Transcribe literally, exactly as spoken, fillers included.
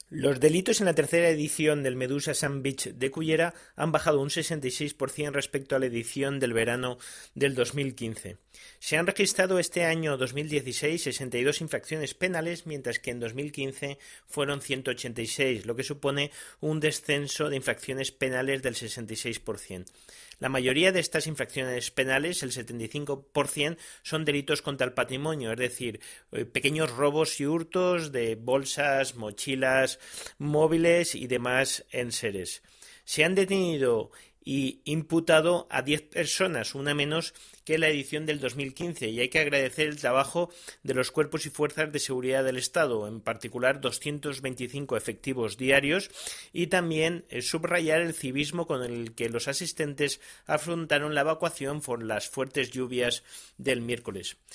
Los delitos en la tercera edición del Medusa Sandwich de Cullera han bajado un sesenta y seis por ciento respecto a la edición del verano del dos mil quince. Se han registrado este año dos mil dieciséis sesenta y dos infracciones penales, mientras que en dos mil quince fueron ciento ochenta y seis, lo que supone un descenso de infracciones penales del sesenta y seis por ciento. La mayoría de estas infracciones penales, el setenta y cinco por ciento, son delitos contra el patrimonio, es decir, pequeños robos y hurtos de bolsas, mochilas, móviles y demás enseres. Se han detenido y imputado a diez personas, una menos que la edición del dos mil quince, y hay que agradecer el trabajo de los cuerpos y fuerzas de seguridad del Estado, en particular doscientos veinticinco efectivos diarios, y también eh, subrayar el civismo con el que los asistentes afrontaron la evacuación por las fuertes lluvias del miércoles.